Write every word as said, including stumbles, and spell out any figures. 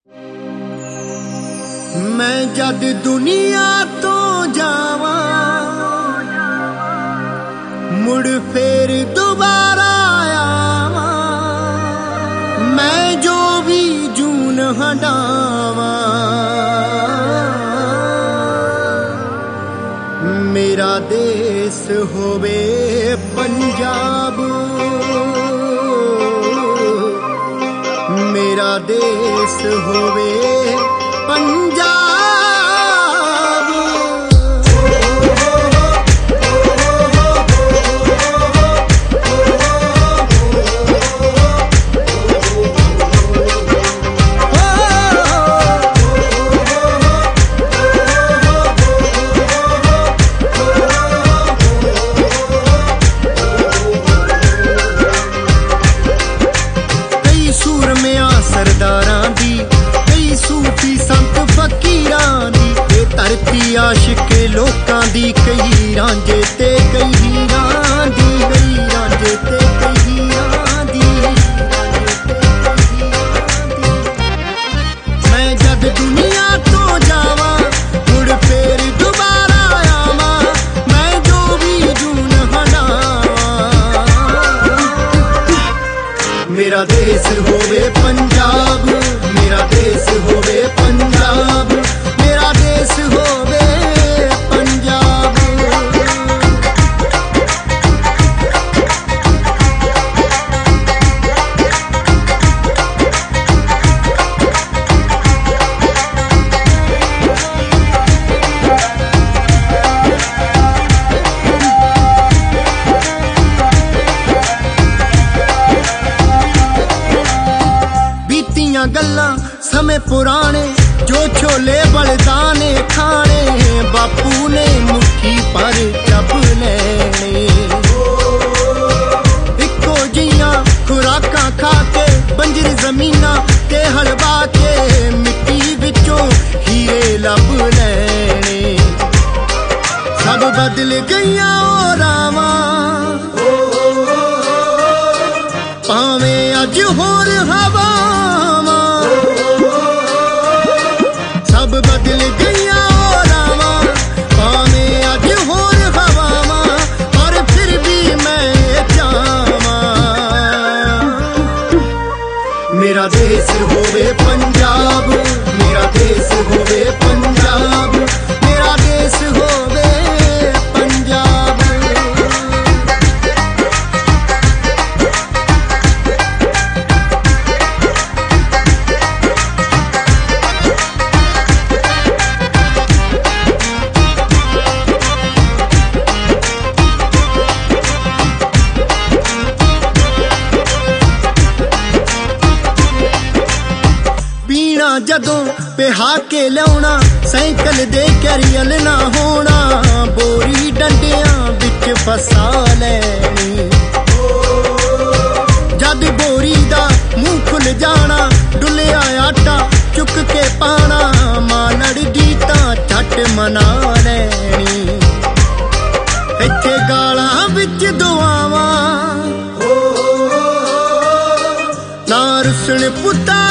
मैं जद दुनिया तो जावा मुड़ फेर दोबारा आवा, मैं जो भी जून हटावा मेरा देश होवे पंजाब, मेरा देश होवे पंजाब। सरदारां दी कई सूफी संत फकीरां दी, ये धरती आशिके लोकां दी, कई रांझे ते कई हीरां दी, कई रांझे ते कई हीरां दी। मैं जद दुनिया तो जावा मुड़ फेर दोबारा आवा, मैं जो भी जून हटावा मेरा देश होवे पंजाब, मेरा देश होवे पंजाब, मेरा देश होवे पंजाब। गल्लां समय पुराने जो छोले बलदाने खाने, बापू ने मुट्ठी पर जब लेने, इको जियां खुराकां खा के बंजर जमीनां ते हलवा के मिट्टी विचों हीरे लब लेने। सब बदल गईयां ओ रावां भावें अज होर हवा, सब बदल गईया रावा भावें अज होर हवावां, पर फिर भी मैं जावा मेरा देश होवे पंजाब, मेरा देश होवे पंजाब, मेरा देश होवे पंजाब। जदों पिहा के लियाउणा साइकिल दे कैरियल ना होना, बोरी डंडियां विच फसा लैनी, जद बोरी दा मुंह खुल जाना डुलिया आटा चुक के पाना, मां लड़दी तां झट मना लैनी, इत्थे गालां विच दुआवां ना रुसण पुत्ता